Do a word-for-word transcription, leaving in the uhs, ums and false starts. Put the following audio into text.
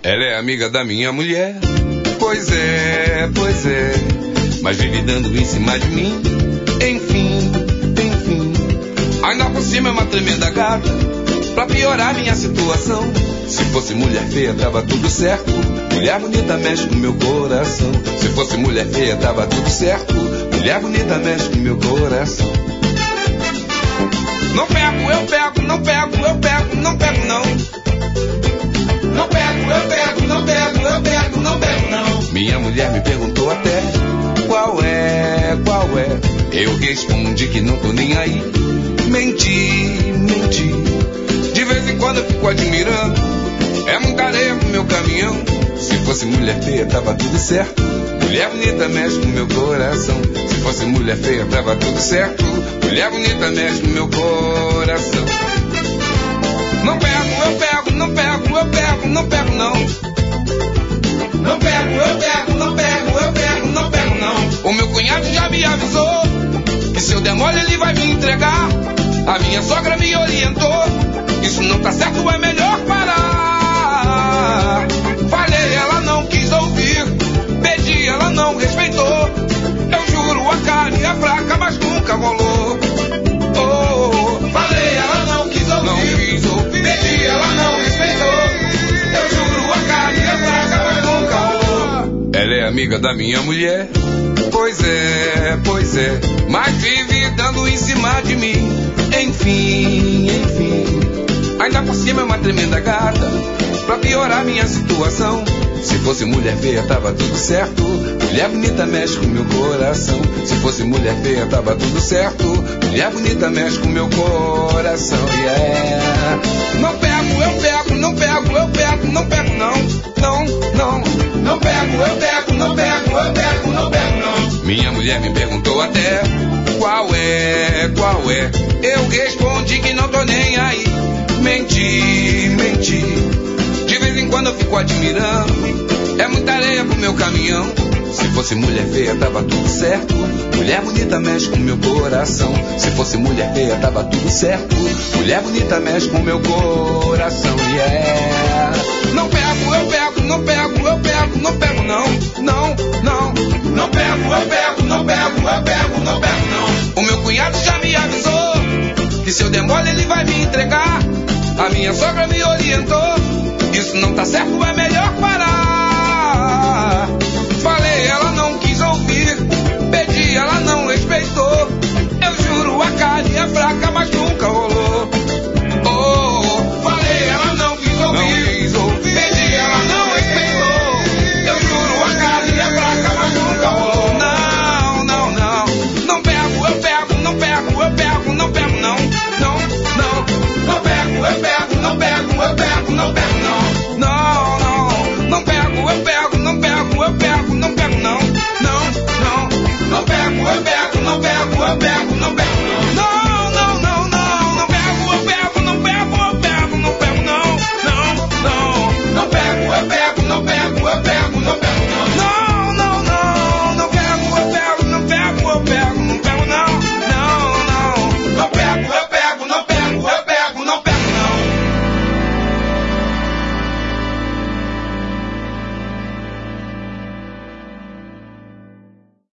Ela é amiga da minha mulher. Pois é, pois é, mas vive dando em cima de mim. Enfim, enfim, ainda por cima é uma tremenda gata, pra piorar minha situação. Se fosse mulher feia tava tudo certo, mulher bonita mexe com meu coração. Se fosse mulher feia tava tudo certo, mulher bonita mexe com meu coração. Não pego, eu pego, não pego, eu pego, não pego não. Não pego, eu pego, não pego, eu pego, não pego não. Minha mulher me perguntou até qual é, qual é. Eu respondi que não tô nem aí. Menti, menti. De vez em quando eu fico admirando, é muita areia pro meu caminhão. Se fosse mulher feia tava tudo certo, mulher bonita mexe com meu coração. Se fosse mulher feia tava tudo certo, mulher bonita mexe com meu coração. Não pego, eu pego, não pego, eu pego, não pego não. Não pego, eu pego, não pego, eu pego, não pego não. O meu cunhado já me avisou que se eu der mole ele vai me entregar. A minha sogra me orientou, isso não tá certo, é melhor parar. Falei, ela não quis ouvir, pedi, ela não respeitou. Eu juro, a carne é fraca, mas nunca rolou. Oh, falei, ela não quis ouvir, não quis ouvir, pedi, ela não respeitou. Eu juro, a carne é fraca, mas nunca rolou. Ela é amiga da minha mulher. Pois é, pois é, mas vive dando em cima de mim. Enfim, enfim, ainda por cima é uma tremenda gata, pra piorar minha situação. Se fosse mulher feia tava tudo certo, mulher bonita mexe com meu coração. Se fosse mulher feia tava tudo certo, mulher bonita mexe com meu coração. Yeah. Não pego, eu pego, não pego, eu pego, não pego não. Não, não, não pego, eu pego, não pego, eu pego, não pego não. Minha mulher me perguntou até qual é, qual é. Eu respondi que não tô nem aí. Menti, menti. De vez em quando eu fico admirando, é muita areia pro meu caminhão. Se fosse mulher feia tava tudo certo, mulher bonita mexe com meu coração. Se fosse mulher feia tava tudo certo, mulher bonita mexe com meu coração. Yeah. Não pego, eu pego, não pego, eu pego, não pego não. Não, não, não pego, eu pego, não pego, eu pego, não pego não. O meu cunhado já me avisou que se eu der mole ele vai me entregar. A minha sogra me orientou, isso não tá certo, é melhor parar. Falei, ela não quis ouvir, pedi, ela não respeitou. Eu juro, a carne é fraca, mas